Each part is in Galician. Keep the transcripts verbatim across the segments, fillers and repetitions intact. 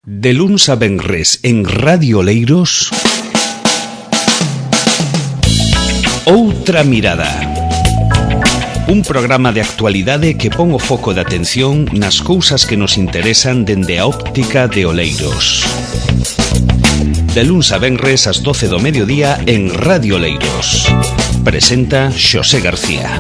De luns a venres en Radio Oleiros, Outra Mirada. Un programa de actualidade que pon o foco de atención nas cousas que nos interesan dende a óptica de Oleiros. De luns a venres ás doce do mediodía en Radio Oleiros. Presenta Xosé García.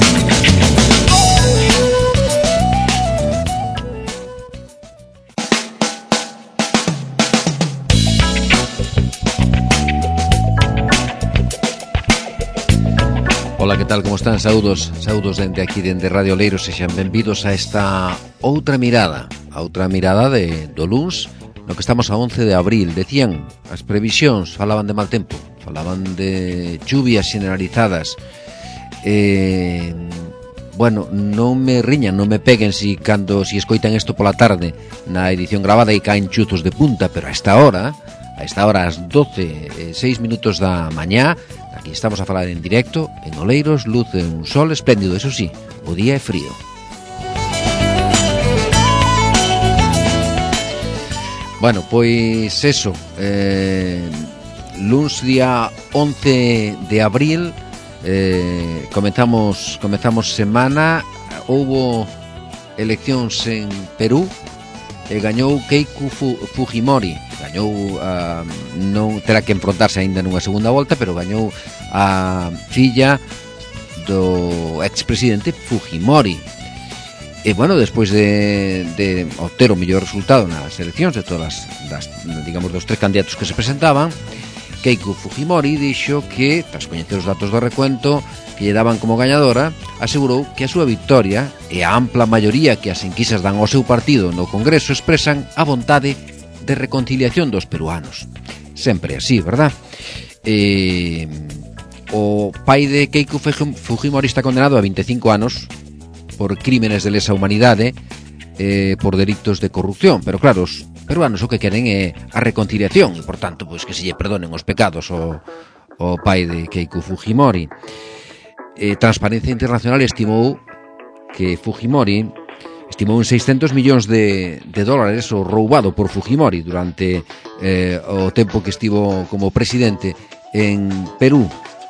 Ola, que tal, como están? Saúdos, saúdos dende aquí, dende Radio Oleiros. Sexan benvidos a esta outra mirada, a outra mirada de do luns, no que estamos a once de abril. Decían, as previsións falaban de mal tempo, falaban de chuvias generalizadas. Eh, bueno, non me riñan, non me peguen si cando si escoitan isto pola tarde na edición grabada e caen chuzos de punta, pero a esta hora, a esta hora ás doce e seis minutos da mañá, aquí estamos a falar en directo, en Oleiros, luz de un sol espléndido, eso sí, o día é frío. Bueno, pois eso, eh, luns día once de abril, eh, comenzamos, comenzamos semana, houbo eleccións en Perú, e gañou Keiko Fujimori. Gañou, uh, non terá que enfrontarse aínda nunha segunda volta, pero gañou a filla do expresidente Fujimori. E, bueno, despois de, de obter o mellor resultado nas eleccións de todas das, digamos, dos tres candidatos que se presentaban, Keiko Fujimori dixo que, tras coñecer os datos do recuento que lle daban como gañadora, asegurou que a súa victoria e a ampla maioría que as enquisas dan ao seu partido no Congreso expresan a vontade de reconciliación dos peruanos. Sempre así, verdad? Eh, o pai de Keiko Fujimori está condenado a veinticinco anos por crímenes de lesa humanidade, eh, por delitos de corrupción, pero claro, os peruanos o que queren é a reconciliación e, por tanto, pois que se lle perdonen os pecados ao, ao pai de Keiko Fujimori. Eh, Transparencia Internacional estimou que Fujimori estimou en seiscentos millóns de, de dólares o roubado por Fujimori durante eh, o tempo que estivo como presidente en Perú.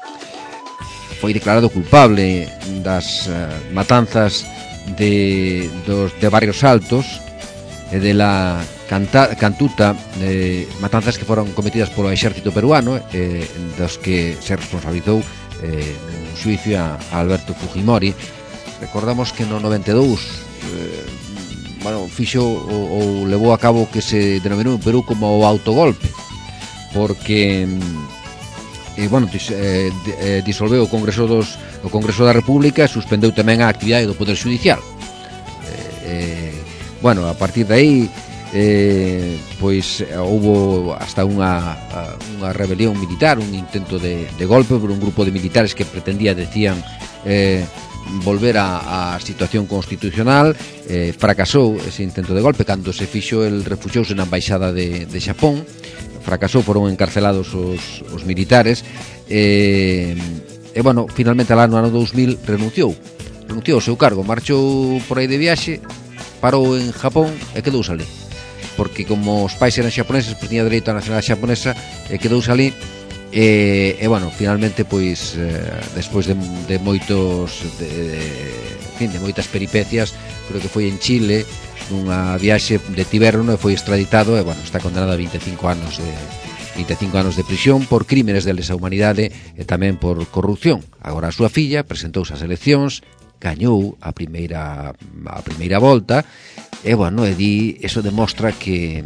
Foi declarado culpable das uh, matanzas de, dos, de Barrios Altos e de la canta, cantuta, eh, matanzas que foron cometidas polo exército peruano, eh, dos que se responsabilizou eh, un xuicio a, a Alberto Fujimori. Recordamos que no noventa e dous eh, bueno, fixo ou, ou levou a cabo que se denominou en Perú como o autogolpe, porque eh, bueno, dis, eh, eh, disolveu o Congreso dos o Congreso da República e suspendeu tamén a actividade do Poder Judicial. Eh, eh, bueno, a partir de aí eh, pois houbo hasta unha unha rebelión militar, un intento de, de golpe por un grupo de militares que pretendía, decían, eh, volver a, a situación constitucional. Eh, fracasou ese intento de golpe cando se fixo el refuxiouse na embaixada de, de Xapón. Fracasou, foron encarcelados os, os militares e, e bueno, finalmente alá no ano dous mil renunciou renunciou ao seu cargo, marchou por aí de viaxe, parou en Japón e quedouse ali, porque como os pais eran xaponeses, pois tiña dereito á nacionalidade xaponesa e quedouse ali. E, e bueno, finalmente, pois eh, despois de, de moitos de, de, en fin, de moitas peripecias, creo que foi en Chile nunha viaxe de Tiberno e foi extraditado e, bueno, está condenado a veinticinco anos de veinticinco anos de prisión por crímenes de lesa humanidade e tamén por corrupción. Agora a súa filla presentouse ás eleccións, gañou a primeira a primeira volta e, bueno, e di, eso demostra que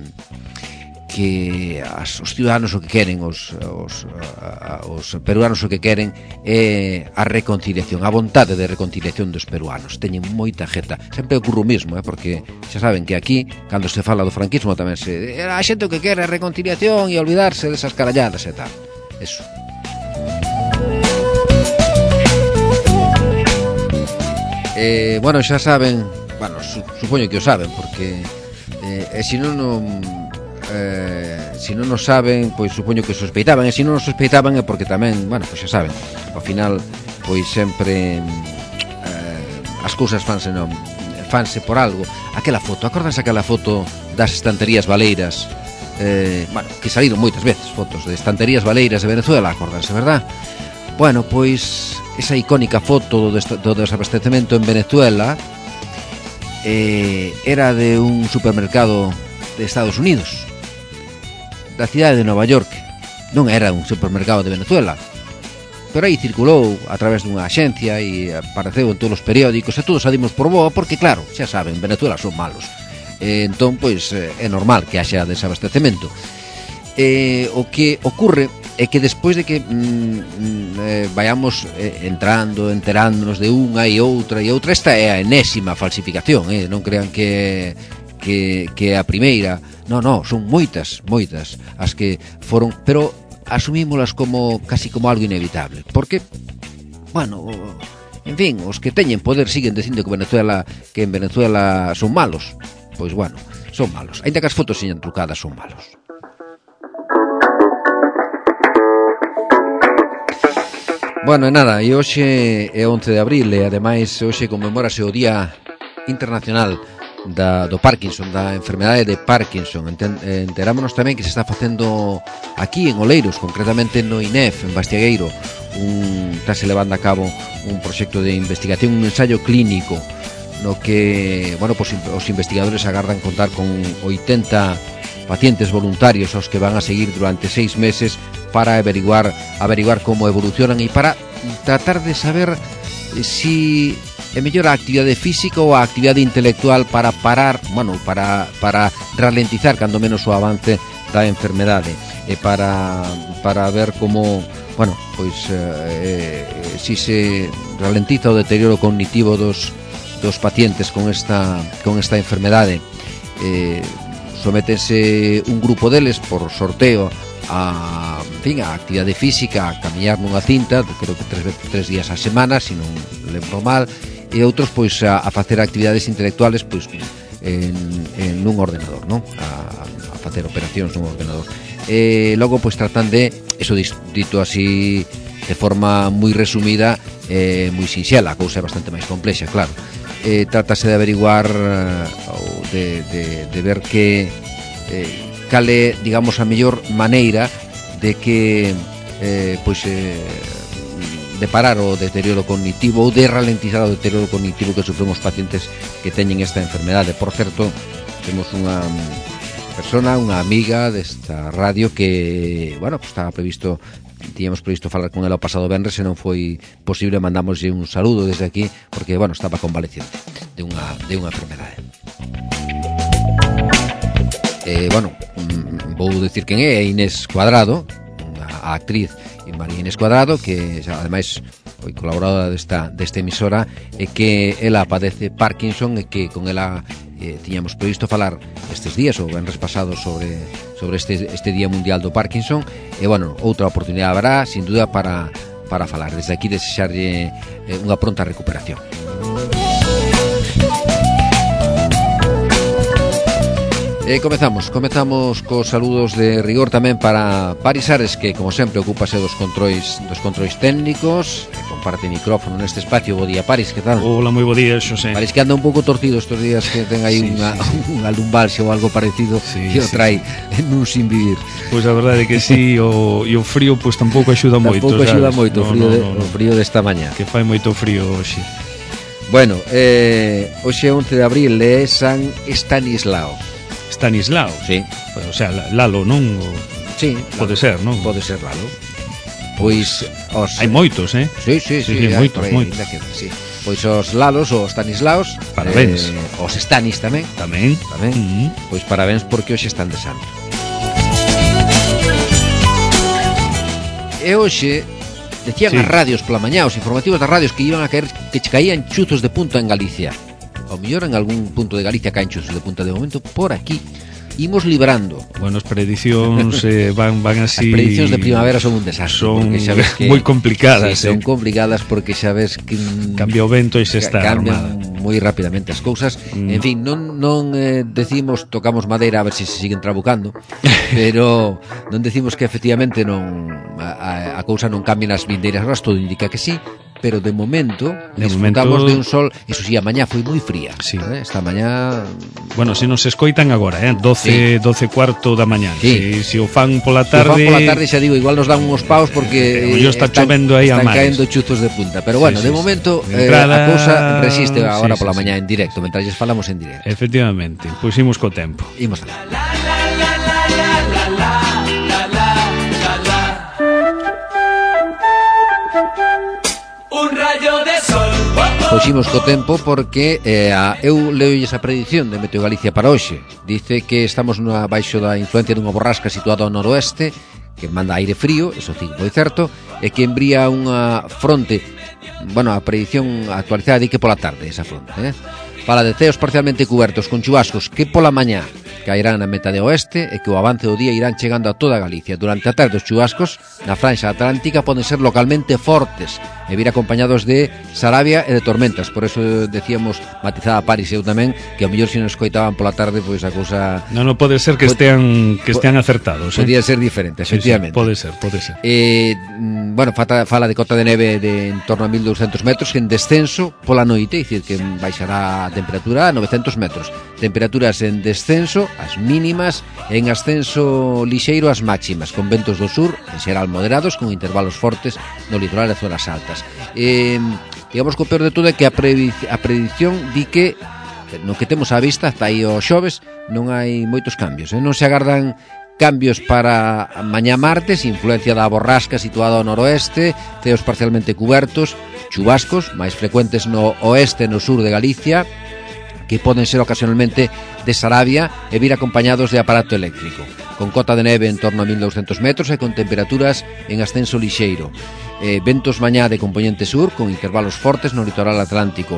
que as, os ciudadanos o que queren, os, os, a, os peruanos o que queren é a reconciliación, a vontade de reconciliación dos peruanos. Teñen moita jeta, sempre ocurre o mismo, eh, porque xa saben que aquí, cando se fala do franquismo, tamén se a xente o que quere é reconciliación e olvidarse desas caralladas e tal. Eso. Eh, bueno, xa saben, bueno, su, supoño que o saben, porque eh, e se non non Eh, se non o saben, pois supoño que sospeitaban, e se non o sospeitaban é porque tamén, bueno, pois xa saben, ao final pois sempre eh, as cousas fanse no, fanse por algo. Aquela foto, acordanse aquela foto das estanterías baleiras? Eh, bueno, que saíron moitas veces fotos de estanterías baleiras de Venezuela, acordanse, verdad? Bueno, pois esa icónica foto do, do desabastecemento en Venezuela eh, era de un supermercado de Estados Unidos, da cidade de Nova York. Non era un supermercado de Venezuela, pero aí circulou a través dunha axencia e apareceu en todos os periódicos e todos salimos por boa porque, claro, xa saben, Venezuela son malos. E, entón, pois, é normal que haxa desabastecemento. E, o que ocurre é que despois de que mm, eh, vayamos eh, entrando, enterándonos de unha e outra e outra, esta é a enésima falsificación, eh? Non crean que que, que a primeira. Non, non, son moitas, moitas as que foron, pero asumímolas como casi como algo inevitable, porque, bueno, en fin, os que teñen poder siguen dicindo que Venezuela que en Venezuela son malos. Pois, bueno, son malos. Ainda que as fotos señan trucadas, son malos. Bueno, e nada, e hoxe é once de abril e ademais hoxe conmemórase o Día Internacional da, do Parkinson, da enfermedade de Parkinson. Enterámonos tamén que se está facendo aquí en Oleiros, concretamente no I N E F, en Bastiagueiro, un, está se levando a cabo un proxecto de investigación, un ensayo clínico no que, bueno, pues, os investigadores agardan contar con oitenta pacientes voluntarios aos que van a seguir durante seis meses para averiguar averiguar como evolucionan e para tratar de saber si é mellor a actividade física ou a actividade intelectual para parar, bueno, para, para ralentizar cando menos o avance da enfermedade e para, para ver como, bueno, pois eh, si se ralentiza o deterioro cognitivo dos, dos pacientes con esta, con esta enfermedade. Eh, sométense un grupo deles por sorteo a, en fin, a actividade física, a camiñar nunha cinta, creo que tres, tres días a semana, se non lembro mal, e outros pois a, a facer actividades intelectuales pois en, en un ordenador, non? A, a facer operacións nun ordenador. E logo pois tratan de, eso dito así de forma moi resumida, eh, moi sinxela, a cousa é bastante máis complexa, claro. Eh, trátase de averiguar ou de, de, de ver que eh, cale, digamos, a mellor maneira de que eh, pois eh, de parar o deterioro cognitivo ou de ralentizar o deterioro cognitivo que sufren os pacientes que teñen esta enfermedade. Por certo, temos unha persona, unha amiga desta radio que, bueno, pues estaba previsto, tiñamos previsto falar con ela o pasado venres e non foi posible, mandamoslle un saludo desde aquí porque, bueno, estaba convaleciente de unha, de unha enfermedade. Eh, bueno, vou dicir quen é, é Inés Cuadrado, a actriz María Inés Cuadrado, que ademais foi colaboradora desta, desta emisora, e que ela padece Parkinson e que con ela eh, tiñamos previsto falar estes días ou venres pasados sobre, sobre este, este Día Mundial do Parkinson, e bueno, outra oportunidade habrá sin duda para, para falar. Desde aquí desexarlle eh, unha pronta recuperación. E comezamos, comezamos cos saludos de rigor tamén para Paris Ares, que como sempre ocúpase dos controis dos controis técnicos, e comparte micrófono neste espacio. Bo día, Paris, que tal? Hola, moi bo día, Xosé. Paris, que anda un pouco torcido estes días, que ten aí sí, unha, sí. unha lumbalxe ou algo parecido, sí, que o trae sí. nun sin vivir. Pois a verdade é que sí, o, e o frío pois tampouco axuda moito. Tampouco axuda moito o frío, no, no, de, no, o frío desta mañá. Que fai moito frío hoxe. Bueno, eh, hoxe é once de abril, é San Estanislao. Estanislao? Sí. O sea, Lalo, non? O... Sí. Pode ser, non? Pode ser Lalo. Pois os... hai moitos, eh? Sí, sí, sí, sí, sí moitos, aí, moitos. Queda, sí. Pois os Lalos, os Stanislaos, parabéns. Eh, os Stanis tamén. Tamén. Tamén. Uh-huh. Pois parabéns porque hoxe están de santo. E hoxe decían sí. as radios pola mañá, os informativos das radios que iban a caer, que che caían chuzos de punta en Galicia. Ao mellor en algún punto de Galicia caen chuzos de punta, de momento por aquí imos librando. Bueno, as prediccións eh, van, van así. As prediccións de primavera son un desastre. Son moi complicadas. Sí, eh. son complicadas porque xa ves que cambia o vento e se está cambian armada moi rapidamente as cousas. Mm. En fin, non, non eh, decimos, tocamos madeira a ver se se siguen trabucando, pero non decimos que efectivamente non a, a, a cousa non cambie nas vindeiras horas, todo indica que sí, pero de momento de disfrutamos momento... de un sol. Eso sí, a mañá foi moi fría, sí. eh? Esta mañá. Bueno, se nos escoitan agora, eh? doce, sí. doce cuarto da mañá. Sí. Se si o fan pola tarde... Se o fan pola tarde, xa digo, igual nos dan uns paus porque eh, está están, chovendo aí a están mares. caendo chuzos de punta. Pero bueno, sí, sí, de momento sí. eh, Entrada... a cousa resiste agora sí, pola sí, mañá sí. en directo, mentras lles falamos en directo. Efectivamente, pois imos co tempo. Imos alá. Un rayo de sol. Pois imos co tempo porque eh, a, eu leolles a predición de Meteo Galicia para hoxe. Dice que estamos nunha, baixo da influencia dunha borrasca situada ao noroeste que manda aire frío, eso sí, foi certo, e que embría unha fronte. Bueno, a predición actualizada di que pola tarde esa fronte, eh? Fala de ceos parcialmente cubertos con chubascos que pola mañá caerán na meta de oeste e que o avance do día irán chegando a toda Galicia. Durante a tarde os chubascos na franxa atlántica poden ser localmente fortes e vir acompañados de sarabia e de tormentas. Por eso decíamos, matizada Paris e eu tamén, que ao mellor se nos escoitaban pola tarde, pois a cousa... Non, non pode ser que estean que estean acertados, eh? Podía ser diferente, efectivamente. Sí, sí, pode ser, pode ser. Eh, bueno, fata, fala de cota de neve de en torno a mil douscentos metros que en descenso pola noite, é dicir, que baixará a temperatura a novecentos metros. Temperaturas en descenso as mínimas, en ascenso lixeiro as máximas, con ventos do sur en xeral moderados, con intervalos fortes no litoral e zonas altas. Eh, digamos que o peor de todo é que a, predic a predición di que no que temos á vista hasta aí o xoves non hai moitos cambios, eh? Non se agardan cambios para mañá martes, influencia da borrasca situada ao noroeste, ceos parcialmente cubertos, chubascos máis frecuentes no oeste e no sur de Galicia, que poden ser ocasionalmente de Sarabia e vir acompañados de aparato eléctrico, con cota de neve en torno a mil douscentos metros e con temperaturas en ascenso lixeiro. Eh, ventos mañá de componente sur, con intervalos fortes no litoral atlántico.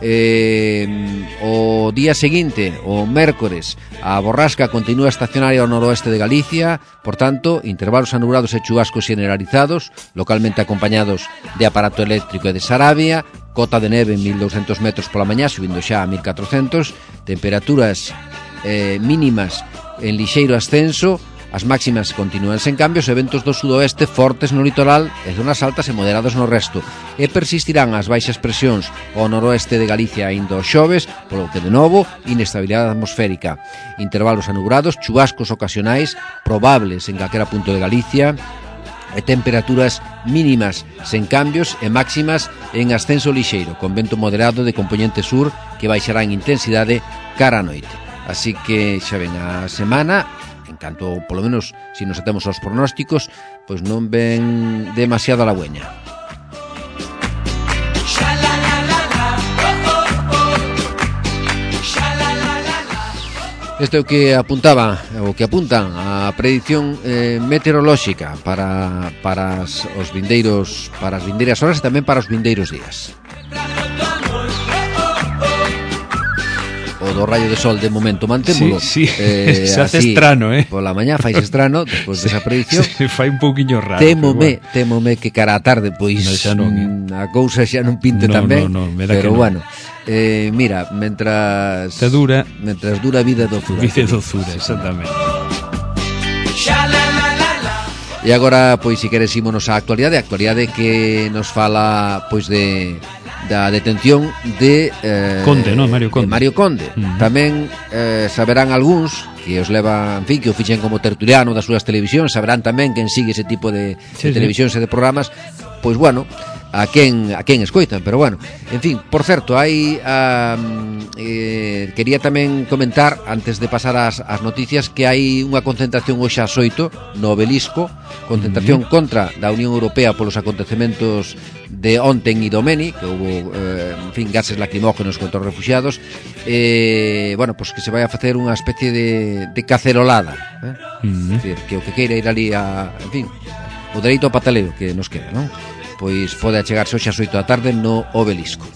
Eh, o día seguinte, o mércores, a borrasca continúa estacionaria ao noroeste de Galicia, por tanto, intervalos anublados e chubascos generalizados, localmente acompañados de aparato eléctrico e de Sarabia, cota de neve en mil douscentos metros pola mañá, subindo xa a mil catrocentos, temperaturas eh, mínimas en lixeiro ascenso, as máximas continúan sen cambios e ventos do sudoeste fortes no litoral e zonas altas e moderados no resto. E persistirán as baixas presións ao noroeste de Galicia ainda os xoves, polo que de novo, inestabilidade atmosférica. Intervalos anubrados, chubascos ocasionais, probables en calquera punto de Galicia, e temperaturas mínimas sen cambios e máximas en ascenso lixeiro, con vento moderado de componente sur que baixará en intensidade cara a noite. Así que xa ven a semana, en canto, polo menos, se nos atemos aos pronósticos, pois non ven demasiado a la bueña. Isto é o que apuntaba, o que apuntan a predición eh, meteorolóxica para para as, os vindeiros, para as vindeiras horas e tamén para os vindeiros días. O do raio de sol de momento mantémolo. Sí, sí. Eh, se hace así, estrano, eh. Pola mañá fais estrano despois desa predición. Se fai un pouquiño raro. Témome, bueno. témome que cara a tarde pois no, xa non, eh. a cousa xa non pinte no, tamén. No, no, me dá pero que bueno. Eh, mira, mentras te dura, mentras dura vida dozura. Vida dozura, exactamente. E agora, pois, se queres ímonos á actualidade, a actualidade que nos fala, pois, de da detención de eh, Conde, non, Mario Conde. Mario Conde. Uh-huh. Tamén eh, saberán algúns que os leva, en fin, que o fixen como tertuliano das súas televisións, saberán tamén quen sigue ese tipo de, sí, de televisións sí. e de programas, pois, bueno, a quen a quen escoitan, pero bueno, en fin, por certo, hai um, eh, quería tamén comentar antes de pasar ás, ás noticias que hai unha concentración hoxe ás oito no Obelisco, concentración uh-huh. contra da Unión Europea polos acontecementos de onten e domeni, que houve eh, en fin, gases lacrimógenos contra os refugiados. Eh, bueno, pois pues que se vai a facer unha especie de, de cacerolada, eh? Uh-huh. Es decir, que o que queira ir ali a, en fin, o dereito ao pataleo que nos queda, non? Pois pode achegarse hoxe ás oito da tarde no Obelisco.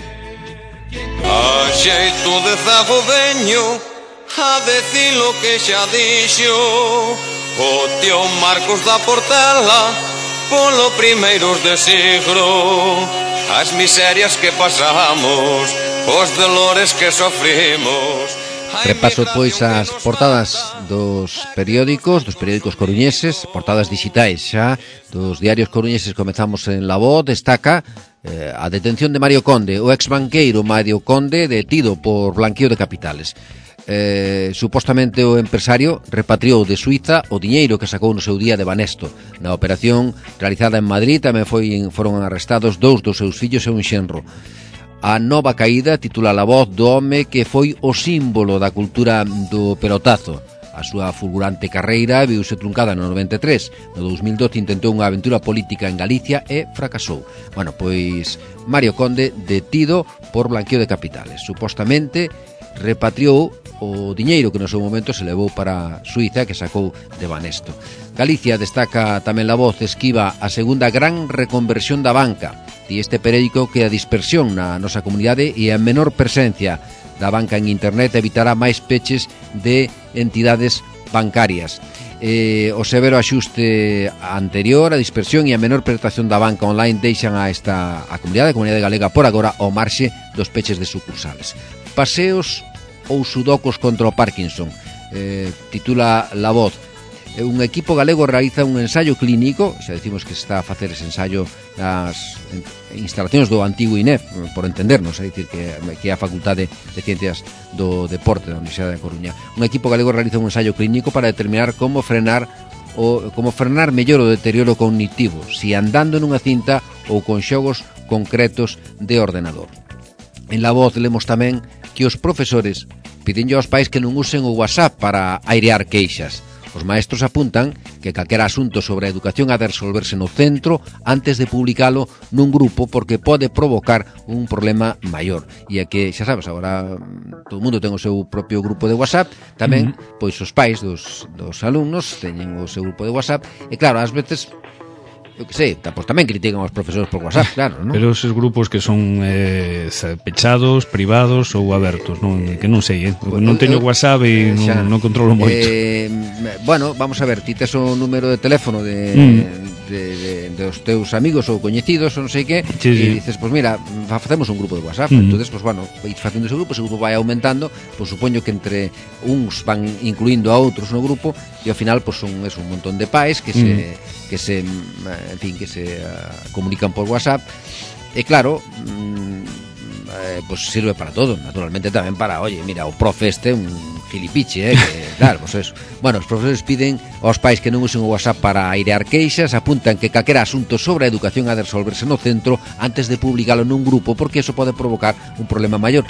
A xeito de zago veño a decir lo que xa dixo o tío Marcos da Portela polo primeiros de siglo, as miserias que pasamos, os dolores que sofrimos, Repaso pois as portadas dos periódicos, dos periódicos coruñeses, portadas digitais xa, dos diarios coruñeses. Comezamos en La Voz, destaca eh, a detención de Mario Conde, o exbanqueiro Mario Conde, detido por blanqueo de capitales. Eh, supostamente o empresario repatriou de Suiza o diñeiro que sacou no seu día de Banesto. Na operación realizada en Madrid tamén foi, foron arrestados dous dos seus fillos e un xenro. A nova caída titula La Voz do home que foi o símbolo da cultura do pelotazo. A súa fulgurante carreira viuse truncada no noventa e tres. No dos mil doce intentou unha aventura política en Galicia e fracasou. Bueno, pois Mario Conde detido por blanqueo de capitales. Supostamente repatriou o diñeiro que no seu momento se levou para Suiza, que sacou de Banesto. Galicia, destaca tamén La Voz, esquiva a segunda gran reconversión da banca. Di este periódico que a dispersión na nosa comunidade e a menor presencia da banca en internet evitará máis peches de entidades bancarias. Eh, o severo axuste anterior, a dispersión e a menor penetración da banca online deixan a esta a comunidade, a comunidade galega por agora ao marxe dos peches de sucursales. Paseos ou sudocos contra o Parkinson, eh, titula La Voz. Un equipo galego realiza un ensaio clínico, xa decimos que se está a facer ese ensaio nas instalacións do antigo I N E F, por entendernos, é dicir que, que é a Facultade de Ciencias do Deporte da Universidade de Coruña. Un equipo galego realiza un ensaio clínico para determinar como frenar o como frenar mellor o deterioro cognitivo, si andando nunha cinta ou con xogos concretos de ordenador. En La Voz lemos tamén que os profesores pidenlle aos pais que non usen o WhatsApp para airear queixas. Os maestros apuntan que calquera asunto sobre a educación ha de resolverse no centro antes de publicalo nun grupo porque pode provocar un problema maior. E é que, xa sabes, agora todo o mundo ten o seu propio grupo de WhatsApp, tamén, uh-huh. pois os pais dos, dos alumnos teñen o seu grupo de WhatsApp, e claro, ás veces... Eu que sei, pois tamén critican aos profesores por WhatsApp, claro, non? Pero esos grupos que son eh, pechados, privados ou abertos, non, que non sei, eh? Pues, non teño WhatsApp e non, non controlo moito. Eh, bueno, vamos a ver, ti tes o número de teléfono de, mm. de, de, de os teus amigos ou coñecidos ou non sei que, sí, sí. e dices, pois pues mira, facemos un grupo de WhatsApp, mm. entonces, pois pues, bueno, vais facendo ese grupo, ese grupo vai aumentando, pois pues, supoño que entre uns van incluindo a outros no grupo, e ao final, pois pues, son es un montón de pais que se... Mm. que se, en fin, que se uh, comunican por WhatsApp, e claro, mm, eh, pues sirve para todo, naturalmente tamén para, oye, mira, o profe este un filipiche, eh, que, claro, pues eso. Bueno, os profesores piden aos pais que non usen o WhatsApp para airear queixas, apuntan que calquera asunto sobre a educación ha de resolverse no centro antes de publicalo nun grupo, porque eso pode provocar un problema maior.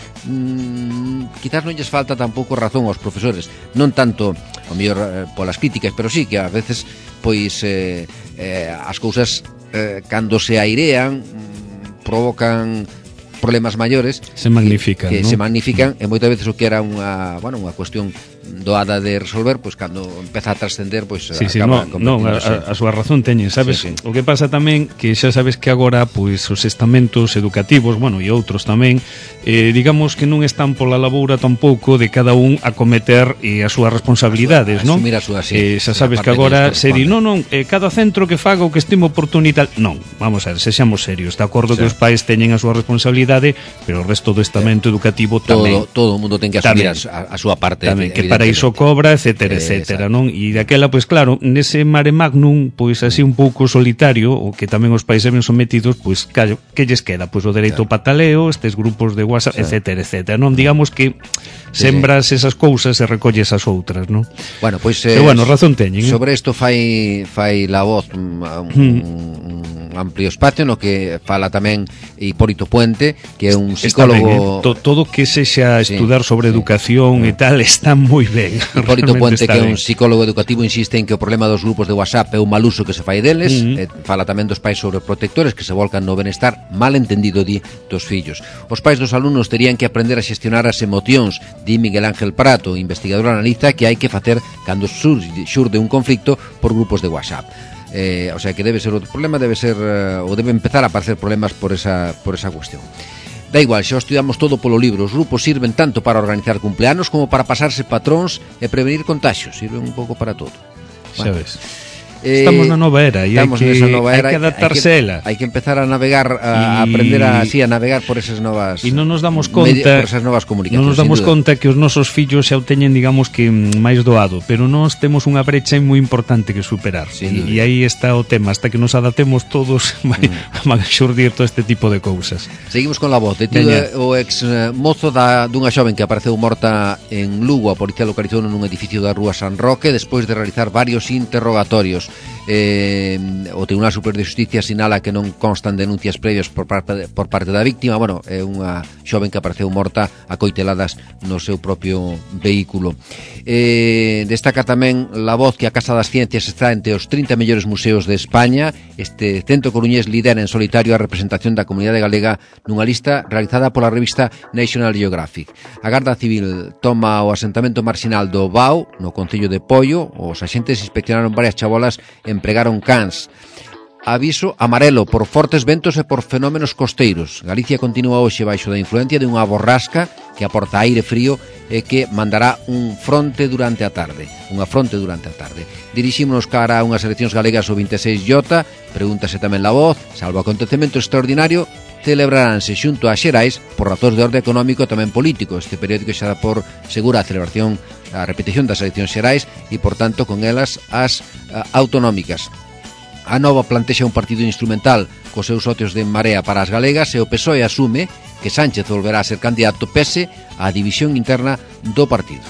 Mm, quizás non lles falta tampouco razón aos profesores, non tanto, ao mellor, eh, polas críticas, pero sí que a veces pois eh, eh, as cousas eh, cando se airean mm, provocan problemas maiores, se magnifican, que, que ¿no? se magnifican, e moitas veces o que era unha, bueno, unha cuestión doada de resolver, pois cando empeza a trascender, pois sí, sí, acaba no, no, a, a súa razón teñen, sabes? Sí, sí. O que pasa tamén que xa sabes que agora pois os estamentos educativos, bueno, e outros tamén, eh, digamos que non están pola laboura tampouco de cada un a cometer eh, as súas responsabilidades, non? Asumir a súa, sí, eh, xa sabes que agora se di, non, non, eh, cada centro que faga o que estime oportuno e tal. Non, vamos a ver, sexamos serios, de acordo, sí, que os pais teñen a súa responsabilidade, pero o resto do estamento sí. educativo tamén. Todo, todo o mundo ten que asumir a, a súa parte. Tamén, que para iso cobra, etcétera, etcétera, non? E daquela, pois claro, nese mare magnum, pois así un pouco solitario, o que tamén os países ven sometidos, pois callo, que lles queda? Pois o dereito ao pataleo, estes grupos de WhatsApp, sí, etcétera, etcétera, non? Digamos que sembras sí, esas cousas e recolles as outras, non? Bueno, pois eh, pero bueno, razón teñen. Sobre isto fai fai La Voz un, un, un amplio espacio no que fala tamén Hipólito Puente, que é un psicólogo. Ben, eh? to, todo que sexa sí, estudar sobre sí, educación sí. e tal está moi ben. Hipólito Puente, que é un psicólogo educativo, insiste en que o problema dos grupos de WhatsApp é o mal uso que se fai deles. Uh-huh. eh, fala tamén dos pais sobreprotectores que se volcan no benestar mal entendido di dos fillos. Os pais dos alumnos terían que aprender a xestionar as emocións, di Miguel Ángel Prato, investigador, analiza que hai que facer cando xurde un conflicto por grupos de WhatsApp. Eh, o sea que debe ser outro problema, debe ser uh, ou debe empezar a aparecer problemas por esa, por esa cuestión. Da igual, xa estudiamos todo polo libro. Os grupos sirven tanto para organizar cumpleanos como para pasarse patróns e prevenir contagios. Sirven un pouco para todo. Bueno, xa ves. Estamos na nova era e hai que, nova era, hai que adaptarse hai que, a ela. Hai que empezar a navegar, a, a aprender a, sí, a navegar por esas novas... E non nos damos conta, media, por esas novas comunicacións. Non nos damos conta que os nosos fillos xa o teñen, digamos, que máis doado, pero nós temos unha brecha moi importante que superar. E aí está o tema, hasta que nos adaptemos todos vai, mm. van a xurdir todo este tipo de cousas. Seguimos con la voz. Detido o ex mozo da, dunha xoven que apareceu morta en Lugo. A policía localizou nun edificio da Rúa San Roque despois de realizar varios interrogatorios. Eh, o Tribunal Superior de Justicia sinala que non constan denuncias previas por parte, por parte da víctima. Bueno, é unha xoven que apareceu morta a coiteladas no seu propio vehículo. Eh, destaca tamén La Voz que a Casa das Ciencias está entre os trinta mellores museos de España. Este centro coruñés lidera en solitario a representación da comunidade galega nunha lista realizada pola revista National Geographic. A Garda Civil toma o asentamento marxinal do Bao, no concello de Poio. Os axentes inspeccionaron varias chabolas e empregaron cans. Aviso amarelo por fortes ventos e por fenómenos costeiros. Galicia continúa hoxe baixo da influencia de unha borrasca que aporta aire frío e que mandará un fronte durante a tarde. Unha fronte durante a tarde. Dirixímonos cara a unhas eleccións galegas o veintiséis J. Pregúntase tamén La Voz. Salvo acontecemento extraordinario, celebraránse xunto a Xerais por razóns de orde económico e tamén político. Este periódico xa dá por segura a celebración, a repetición das eleccións xerais e, por tanto, con elas as a, autonómicas. A Nova plantexa un partido instrumental cos seus socios de Marea para as galegas e o P S O E asume que Sánchez volverá a ser candidato pese á división interna do partido.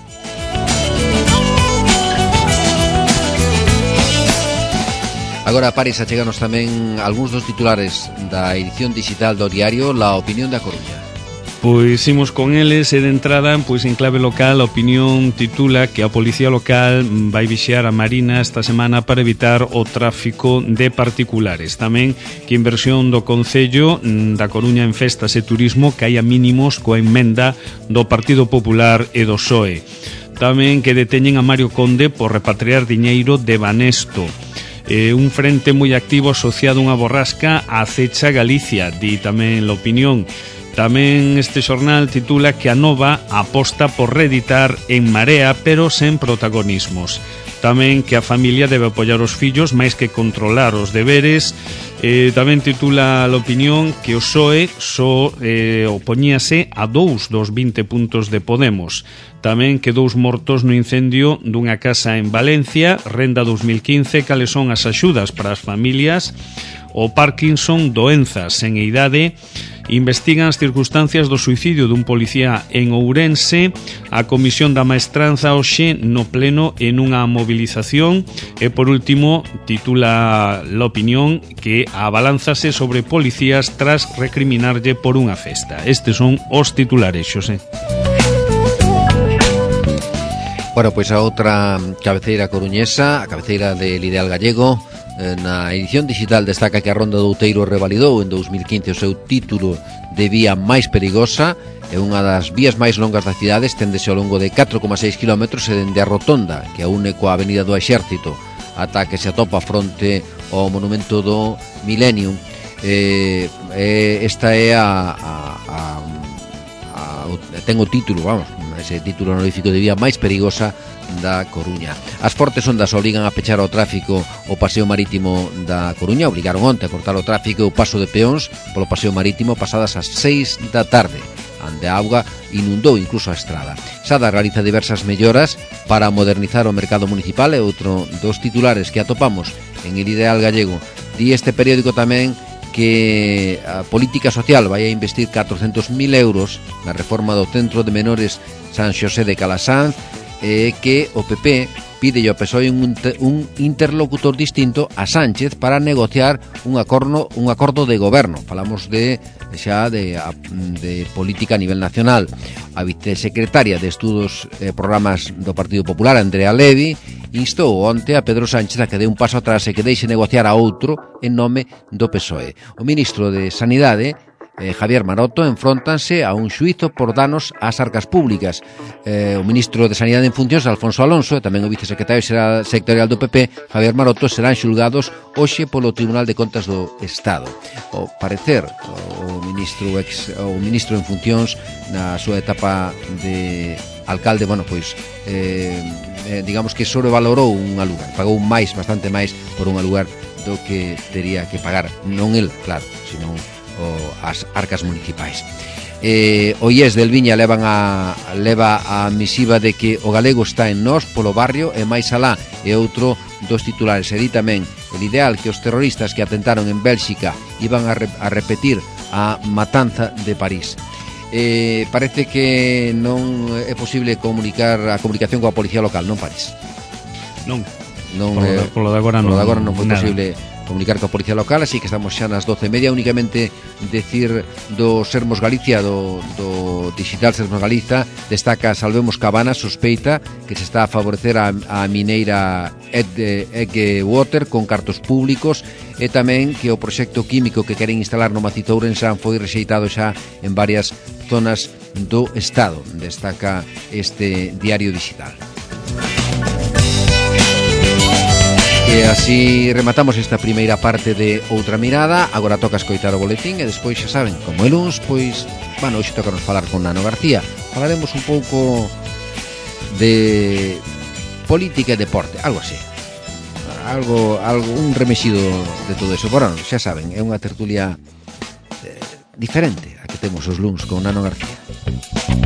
Agora, Paris, acheganos tamén algúns dos titulares da edición digital do diario La Opinión da Coruña. Pois imos con eles e de entrada, pois en clave local, a Opinión titula que a Policía Local vai vixiar a Marina esta semana para evitar o tráfico de particulares. Tamén que a inversión do Concello da Coruña en festas e turismo caia mínimos coa emenda do Partido Popular e do P S O E. Tamén que deteñen a Mario Conde por repatriar diñeiro de Banesto. Eh, un frente moi activo asociado a unha borrasca acecha Galicia, di tamén a Opinión. Tamén este xornal titula que a Nova aposta por reeditar En Marea, pero sen protagonismos. Tamén que a familia debe apoiar os fillos máis que controlar os deberes. Eh, tamén titula a Opinión que o P S O E só eh, opoñíase a dous dos vinte puntos de Podemos. Tamén que dous mortos no incendio dunha casa en Valencia. Renda dos mil quince, cales son as axudas para as familias. O Parkinson, doenzas en idade. Investigan as circunstancias do suicidio dun policía en Ourense. A Comisión da Maestranza hoxe no pleno en unha movilización. E por último titula a Opinión que abalánzase sobre policías tras recriminarlle por unha festa. Estes son os titulares, Xosé. Bueno, pois a outra cabeceira coruñesa, a cabeceira del Ideal Gallego. Na edición digital destaca que a Ronda do Outeiro revalidou en dous mil quince o seu título de vía máis perigosa. É unha das vías máis longas da cidade, esténdese ao longo de catro coma seis kilómetros e dende a rotonda que a une coa Avenida do Exército ata que se atopa fronte ao Monumento do Millennium. Eh, eh, esta é a, a, a, a, a ten o título, vamos, ese título honorífico de vía máis perigosa da Coruña. As fortes ondas obrigan a pechar o tráfico o paseo marítimo da Coruña. Obrigaron onte a cortar o tráfico e o paso de peóns polo paseo marítimo pasadas as seis da tarde, ande a auga inundou incluso a estrada. Sada realiza diversas melloras para modernizar o mercado municipal e outro dos titulares que atopamos en El Ideal Gallego. Di este periódico tamén que a política social vai a investir catrocentos mil euros na reforma do Centro de Menores San Xosé de Calasanz, e que o P P pide ao P S O E un, un interlocutor distinto a Sánchez para negociar un acordo, un acordo de goberno. Falamos de xa de, de política a nivel nacional. A vicesecretaria de Estudos e eh, Programas do Partido Popular, Andrea Levy, instou onte a Pedro Sánchez a que dé un paso atrás e que deixe negociar a outro en nome do P S O E. O ministro de Sanidade, Eh, Javier Maroto, enfróntanse a un xuízo por danos ás arcas públicas. Eh, o ministro de Sanidade en funcións, Alfonso Alonso, e tamén o vicesecretario sectorial do P P, Javier Maroto, serán xulgados hoxe polo Tribunal de Contas do Estado. O parecer, o ministro ex, o ministro en funcións na súa etapa de alcalde, bueno, pois eh, eh, digamos que sobrevalorou un lugar, pagou máis, bastante máis por un lugar do que tería que pagar, non el, claro, sino o, as arcas municipais. Eh, o I E S del Viña levan a, leva a misiva de que o galego está en nós polo barrio e máis alá, e outro dos titulares, e di tamén el ideal que os terroristas que atentaron en Bélxica iban a, re, a repetir a matanza de París. Eh, parece que non é posible comunicar a comunicación coa policía local, non París. Non, non polo, eh, de, polo de agora non, polo de agora non foi nada. posible comunicar coa policía local, así que estamos xa nas doce e media. Únicamente decir do Sermos Galicia, do, do digital Sermos Galiza, destaca Salvemos Cabana, sospeita que se está a favorecer a, a mineira Egg Water con cartos públicos, e tamén que o proxecto químico que queren instalar no Macizo Ourensán foi rexeitado xa en varias zonas do Estado, destaca este diario digital. E así rematamos esta primeira parte de Outra Mirada. Agora toca escoitar o boletín e despois, xa saben, como é luns, pois, bueno, hoxe toca nos falar con Nano García. Falaremos un pouco de política e deporte, algo así. Algo, algo un remexido de todo eso. Bueno, xa saben, é unha tertulia eh, diferente a que temos os luns con Nano García.